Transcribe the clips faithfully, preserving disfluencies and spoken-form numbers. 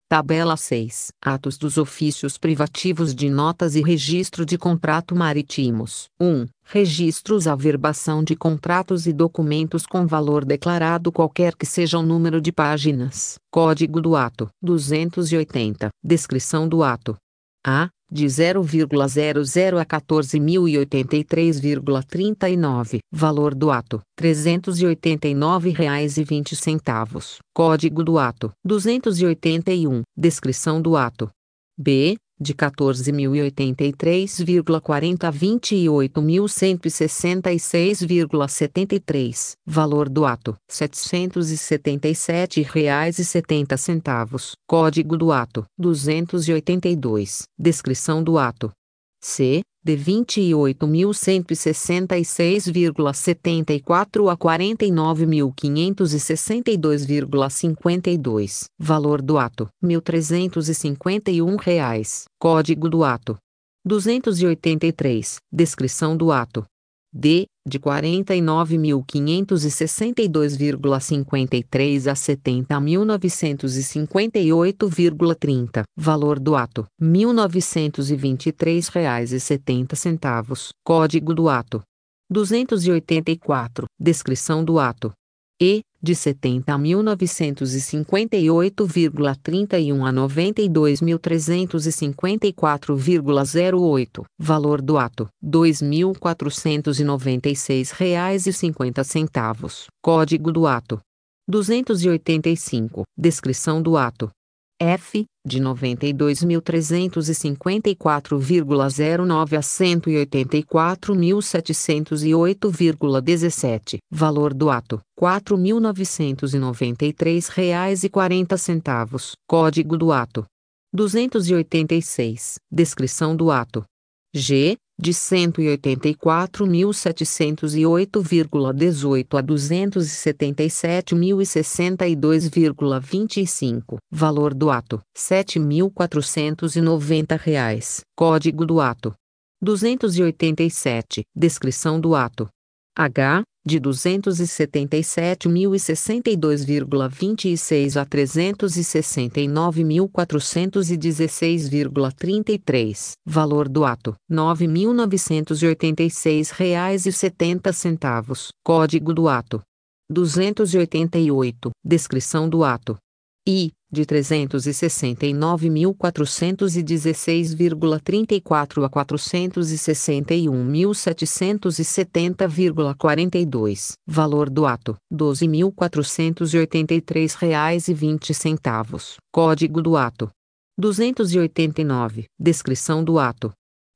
Tabela seis. Atos dos ofícios privativos de notas e registro de contrato marítimos. um. Registros averbação de contratos e documentos com valor declarado qualquer que seja o número de páginas. Código do ato. duzentos e oitenta. Descrição do ato. A. De zero vírgula zero zero a quatorze mil e oitenta e três vírgula trinta e nove. Valor do ato: trezentos e oitenta e nove reais e vinte centavos. Código do ato: duzentos e oitenta e um. Descrição do ato. B. De quatorze mil e oitenta e três vírgula quarenta a vinte e oito mil cento e sessenta e seis vírgula setenta e três. Valor do ato: setecentos e setenta e sete reais e setenta centavos. Código do ato: duzentos e oitenta e dois. Descrição do ato. C. De vinte e oito mil cento e sessenta e seis vírgula setenta e quatro a quarenta e nove mil quinhentos e sessenta e dois vírgula cinquenta e dois. Valor do ato: mil trezentos e cinquenta e um reais. Código do ato: duzentos e oitenta e três. Descrição do ato. D. De quarenta e nove mil quinhentos e sessenta e dois vírgula cinquenta e três a setenta mil novecentos e cinquenta e oito vírgula trinta. Valor do ato: mil novecentos e vinte e três reais e setenta centavos. Código do ato: duzentos e oitenta e quatro. Descrição do ato. E. De setenta mil novecentos e cinquenta e oito vírgula trinta e um a noventa e dois mil trezentos e cinquenta e quatro vírgula zero oito. Valor do ato: dois mil quatrocentos e noventa e seis reais e cinquenta centavos. Código do ato: duzentos e oitenta e cinco. Descrição do ato. F. De noventa e dois mil trezentos e cinquenta e quatro vírgula zero nove a cento e oitenta e quatro mil setecentos e oito vírgula dezessete. Valor do ato: quatro mil novecentos e noventa e três reais e quarenta centavos. Código do ato: duzentos e oitenta e seis. Descrição do ato. G. De cento e oitenta e quatro mil setecentos e oito vírgula dezoito a duzentos e setenta e sete mil e sessenta e dois vírgula vinte e cinco. Valor do ato: sete mil quatrocentos e noventa reais. Código do ato: duzentos e oitenta e sete. Descrição do ato. H. De duzentos e setenta e sete mil e sessenta e dois vírgula vinte e seis a trezentos e sessenta e nove mil quatrocentos e dezesseis vírgula trinta e três. Valor do ato: nove mil novecentos e oitenta e seis reais e setenta centavos. Código do ato: duzentos e oitenta e oito. Descrição do ato. I. De trezentos e sessenta e nove mil quatrocentos e dezesseis vírgula trinta e quatro a quatrocentos e sessenta e um mil setecentos e setenta vírgula quarenta e dois. Valor do ato: doze mil quatrocentos e oitenta e três reais e vinte centavos. Código do ato: duzentos e oitenta e nove. Descrição do ato.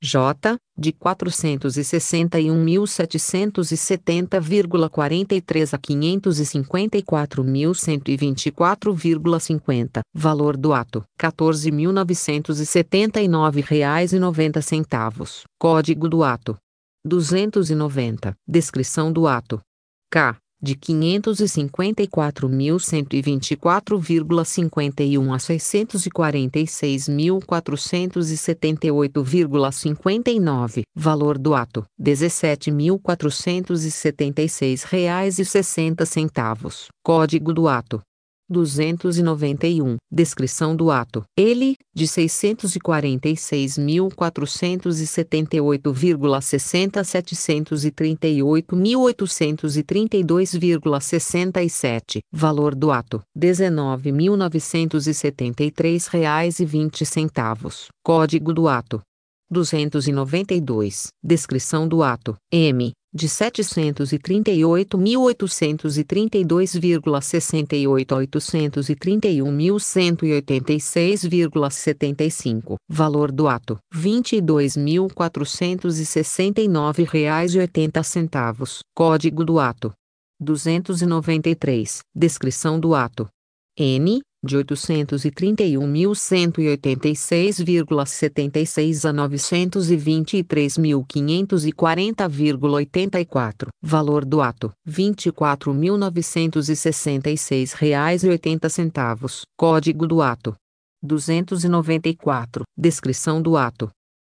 J. De quatrocentos e sessenta e um mil setecentos e setenta vírgula quarenta e três a quinhentos e cinquenta e quatro mil cento e vinte e quatro vírgula cinquenta. Valor do ato: quatorze mil novecentos e setenta e nove reais e noventa centavos. Código do ato: duzentos e noventa. Descrição do ato. K. De quinhentos e cinquenta e quatro mil cento e vinte e quatro vírgula cinquenta e um a seiscentos e quarenta e seis mil quatrocentos e setenta e oito vírgula cinquenta e nove. Valor do ato: dezessete mil quatrocentos e setenta e seis reais e sessenta centavos. Código do ato: duzentos e noventa e um. Descrição do ato. Ele. De seiscentos e quarenta e seis mil quatrocentos e setenta e oito vírgula sessenta a setecentos e trinta e oito mil oitocentos e trinta e dois vírgula sessenta e sete. Valor do ato: dezenove mil novecentos e setenta e três reais e vinte centavos. Código do ato: duzentos e noventa e dois. Descrição do ato. M. De setecentos e trinta e oito mil oitocentos e trinta e dois vírgula sessenta e oito a oitocentos e trinta e um mil cento e oitenta e seis vírgula setenta e cinco. Valor do ato: vinte e dois mil quatrocentos e sessenta e nove reais e oitenta centavos. Código do ato: duzentos e noventa e três. Descrição do ato. N. De oitocentos e trinta e um mil cento e oitenta e seis vírgula setenta e seis a novecentos e vinte e três mil quinhentos e quarenta vírgula oitenta e quatro. Valor do ato: vinte e quatro mil novecentos e sessenta e seis reais e oitenta centavos. Código do ato: duzentos e noventa e quatro. Descrição do ato. O.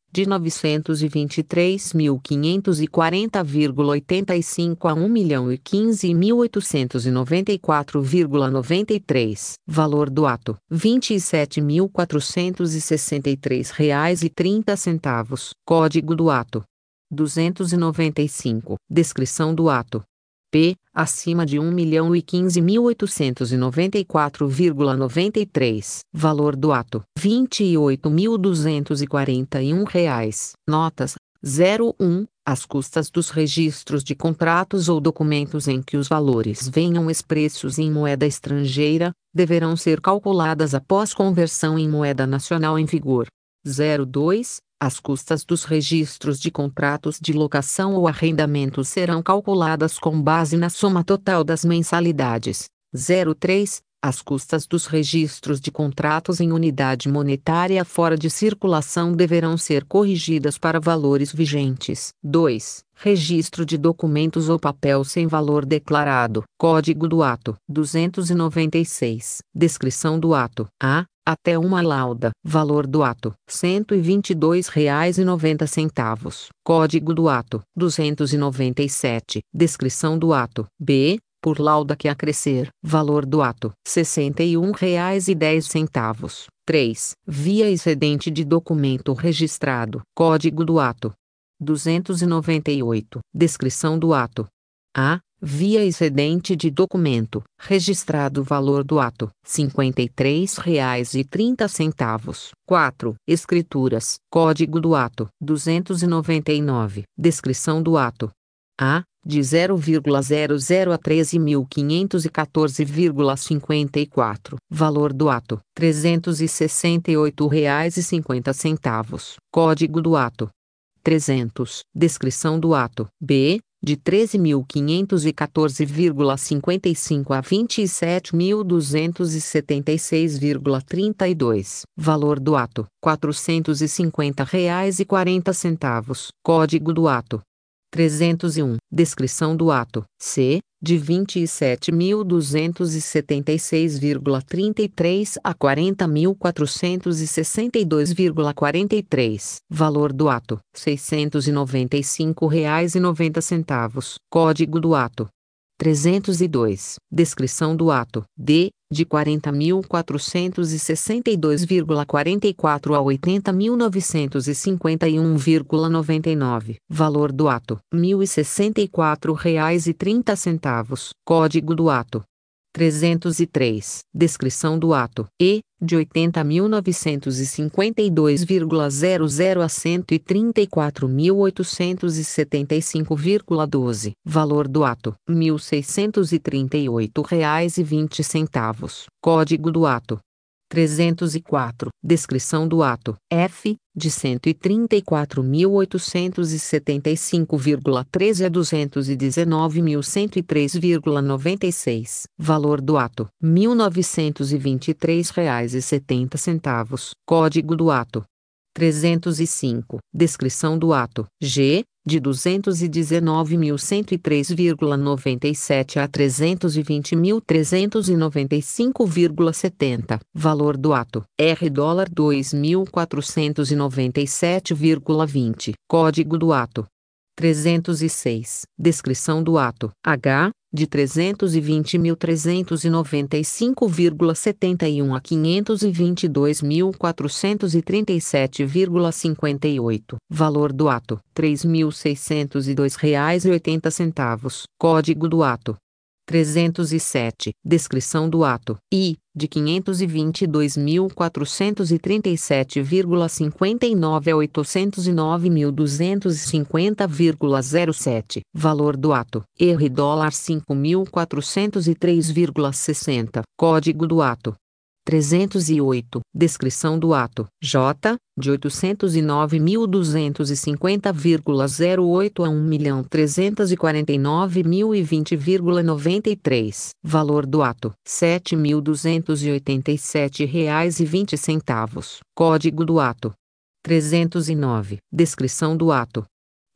de novecentos e vinte e três mil quinhentos e quarenta vírgula oitenta e cinco a um milhão e quinze mil oitocentos e noventa e quatro vírgula noventa e três. Valor do ato: vinte e sete mil quatrocentos e sessenta e três reais e trinta centavos. Código do ato: duzentos e noventa e cinco. Descrição do ato: P, acima de um milhão e quinze mil oitocentos e noventa e quatro vírgula noventa e três. Valor do ato: vinte e oito mil duzentos e quarenta e um reais. Notas: zero um. As custas dos registros de contratos ou documentos em que os valores venham expressos em moeda estrangeira, deverão ser calculadas após conversão em moeda nacional em vigor. zero dois. As custas dos registros de contratos de locação ou arrendamento serão calculadas com base na soma total das mensalidades. zero três. As custas dos registros de contratos em unidade monetária fora de circulação deverão ser corrigidas para valores vigentes. dois. Registro de documentos ou papel sem valor declarado. Código do ato: duzentos e noventa e seis. Descrição do ato: A. Até uma lauda. Valor do ato: cento e vinte e dois reais e noventa centavos. Código do ato: duzentos e noventa e sete. Descrição do ato: B. Por lauda que acrescer. Valor do ato: sessenta e um reais e dez centavos. três. Via excedente de documento registrado. Código do ato: duzentos e noventa e oito. Descrição do ato: A. Via excedente de documento registrado. Valor do ato: cinquenta e três reais e trinta centavos. quatro. Escrituras. Código do ato: duzentos e noventa e nove. Descrição do ato: A. De zero vírgula zero zero a treze mil quinhentos e quatorze vírgula cinquenta e quatro. Valor do ato: trezentos e sessenta e oito reais e cinquenta centavos. Código do ato: trezentos. Descrição do ato: B. De treze mil quinhentos e quatorze vírgula cinquenta e cinco a vinte e sete mil duzentos e setenta e seis vírgula trinta e dois. Valor do ato: quatrocentos e cinquenta reais e quarenta centavos. Código do ato: trezentos e um. Descrição do ato: C. De vinte e sete mil duzentos e setenta e seis vírgula trinta e três a quarenta mil quatrocentos e sessenta e dois vírgula quarenta e três. Valor do ato: seiscentos e noventa e cinco reais e noventa centavos. Código do ato: trezentos e dois. Descrição do ato: D. De quarenta mil quatrocentos e sessenta e dois vírgula quarenta e quatro a oitenta mil novecentos e cinquenta e um vírgula noventa e nove. Valor do ato: mil e sessenta e quatro reais e trinta centavos. Código do ato: trezentos e três. Descrição do ato: E. De oitenta mil novecentos e cinquenta e dois vírgula zero zero a cento e trinta e quatro mil oitocentos e setenta e cinco vírgula doze. Valor do ato: mil seiscentos e trinta e oito reais e vinte centavos. Código do ato: trezentos e quatro. Descrição do ato: F. De cento e trinta e quatro mil oitocentos e setenta e cinco vírgula treze a duzentos e dezenove mil cento e três vírgula noventa e seis. Valor do ato: mil novecentos e vinte e três reais e setenta centavos. Código do ato: trezentos e cinco. Descrição do ato: G. De duzentos e dezenove mil cento e três vírgula noventa e sete a trezentos e vinte mil trezentos e noventa e cinco vírgula setenta. Valor do ato: R dólar dois mil quatrocentos e noventa e sete vírgula vinte. Código do ato: trezentos e seis. Descrição do ato: H. De trezentos e vinte mil trezentos e noventa e cinco vírgula setenta e um a quinhentos e vinte e dois mil quatrocentos e trinta e sete vírgula cinquenta e oito. Valor do ato: três mil seiscentos e dois reais e oitenta centavos. Código do ato: trezentos e sete. Descrição do ato: I. De quinhentos e vinte e dois mil quatrocentos e trinta e sete vírgula cinquenta e nove a oitocentos e nove mil duzentos e cinquenta vírgula zero sete. Valor do ato: R dólar cinco mil quatrocentos e três vírgula sessenta. Código do ato: trezentos e oito. Descrição do ato: J. De oitocentos e nove mil duzentos e cinquenta vírgula zero oito a um milhão trezentos e quarenta e nove mil e vinte vírgula noventa e três. Valor do ato: sete mil duzentos e oitenta e sete reais e vinte centavos. Código do ato: trezentos e nove. Descrição do ato: K.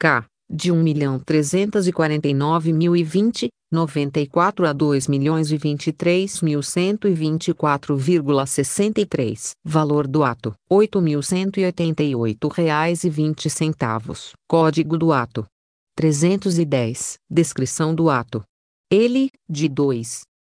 de um milhão trezentos e quarenta e nove mil e vinte, noventa e quatro a dois milhões e vinte e três mil cento e vinte e quatro vírgula sessenta e três. Valor do ato: oito mil cento e oitenta e oito reais e vinte centavos. Código do ato: trezentos e dez. Descrição do ato: ele, de dois mil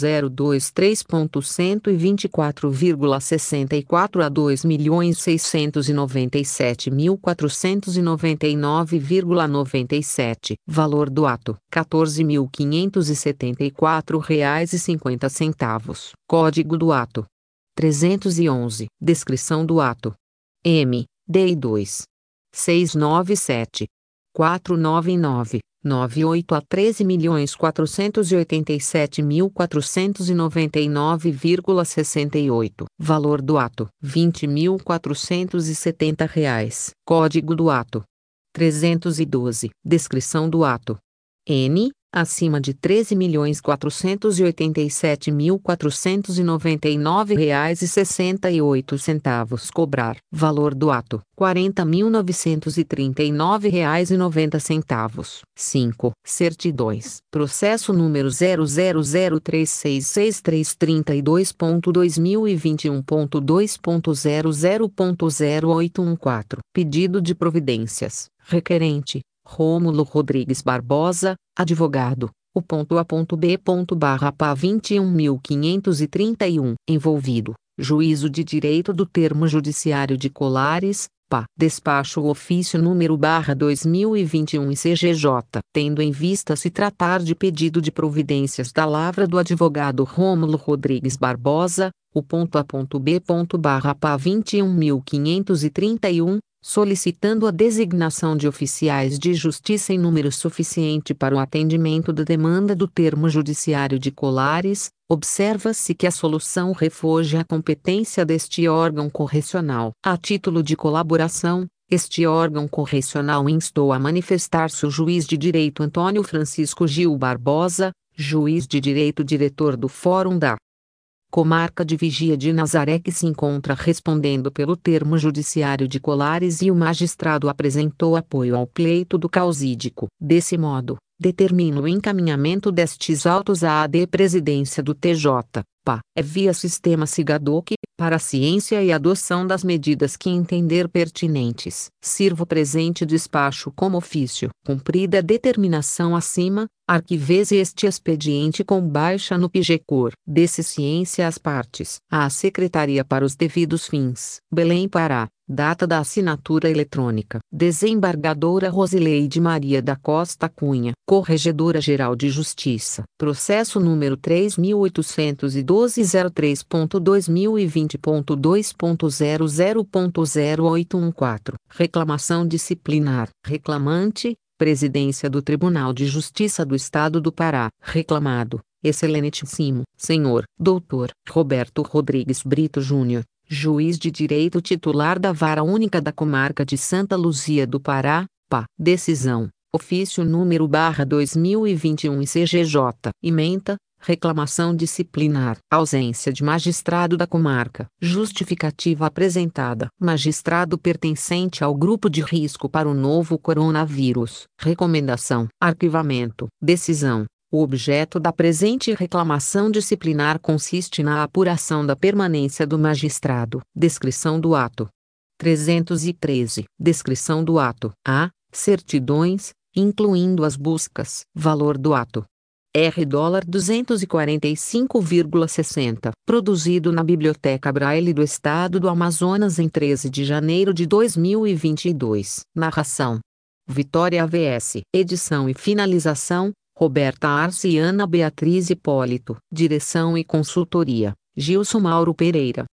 e vinte e três ponto cento e vinte e quatro vírgula sessenta e quatro a dois milhões seiscentos e noventa e sete mil quatrocentos e noventa e nove vírgula noventa e sete. Valor do ato: quatorze mil quinhentos e setenta e quatro reais e cinquenta centavos. Código do ato: trezentos e onze. Descrição do ato: M, D I dois mil seiscentos e noventa e sete, quatrocentos e noventa e nove, noventa e oito a treze milhões quatrocentos e oitenta e sete mil quatrocentos e noventa e nove vírgula sessenta e oito. Valor do ato: vinte mil quatrocentos e setenta reais. Código do ato: trezentos e doze. Descrição do ato: N, acima de treze milhões quatrocentos e oitenta e sete mil quatrocentos e noventa e nove reais e sessenta e oito centavos cobrar. Valor do ato: quarenta mil novecentos e trinta e nove reais e noventa centavos. cinco. Certidões. Processo número zero zero zero três seis seis três três dois ponto dois mil e vinte e um ponto dois ponto zero zero ponto zero oito um quatro. Pedido de providências. Requerente: Rômulo Rodrigues Barbosa, advogado, o ponto A ponto B ponto barra P A vinte e um mil quinhentos e trinta e um. Envolvido: Juízo de Direito do Termo Judiciário de Colares, P A. Despacho o ofício número barra dois mil e vinte e um I C G J. Tendo em vista se tratar de pedido de providências da lavra do advogado Rômulo Rodrigues Barbosa, o ponto A ponto B ponto barra P A vinte e um mil quinhentos e trinta e um, solicitando a designação de oficiais de justiça em número suficiente para o atendimento da demanda do termo judiciário de Colares, observa-se que a solução refoge a competência deste órgão correcional. A título de colaboração, este órgão correcional instou a manifestar-se o juiz de direito Antônio Francisco Gil Barbosa, juiz de direito diretor do Fórum da Comarca de Vigia de Nazaré, que se encontra respondendo pelo termo judiciário de Colares, e o magistrado apresentou apoio ao pleito do causídico. Desse modo, determina o encaminhamento destes autos à A D Presidência do T J, P A, é via sistema SIGADOC, para a ciência e adoção das medidas que entender pertinentes. Sirvo presente despacho como ofício. Cumprida a determinação acima, arquivese este expediente com baixa no P G C O R. Desse ciência às partes. À Secretaria para os devidos fins. Belém, Pará. Data da assinatura eletrônica: desembargadora Rosileide Maria da Costa Cunha, Corregedora-Geral de Justiça. Processo número três mil oitocentos e doze zero três ponto dois mil e vinte ponto dois ponto zero zero ponto zero oito um quatro. Reclamação disciplinar. Reclamante: Presidência do Tribunal de Justiça do Estado do Pará. Reclamado: Excelentíssimo Senhor doutor Roberto Rodrigues Brito Júnior, Juiz de Direito titular da Vara Única da Comarca de Santa Luzia do Pará, P A. Decisão: ofício número barra dois mil e vinte e um I C G J. Ementa: reclamação disciplinar. Ausência de magistrado da comarca. Justificativa apresentada: magistrado pertencente ao grupo de risco para o novo coronavírus. Recomendação: arquivamento. Decisão: o objeto da presente reclamação disciplinar consiste na apuração da permanência do magistrado. Descrição do ato: trezentos e treze. Descrição do ato: A. Certidões, incluindo as buscas. Valor do ato: R dólar duzentos e quarenta e cinco vírgula sessenta. Produzido na Biblioteca Braille do Estado do Amazonas em treze de janeiro de dois mil e vinte e dois. Narração: Vitória A V S. Edição e finalização: Roberta Arce e Ana Beatriz Hipólito. Direção e consultoria: Gilson Mauro Pereira.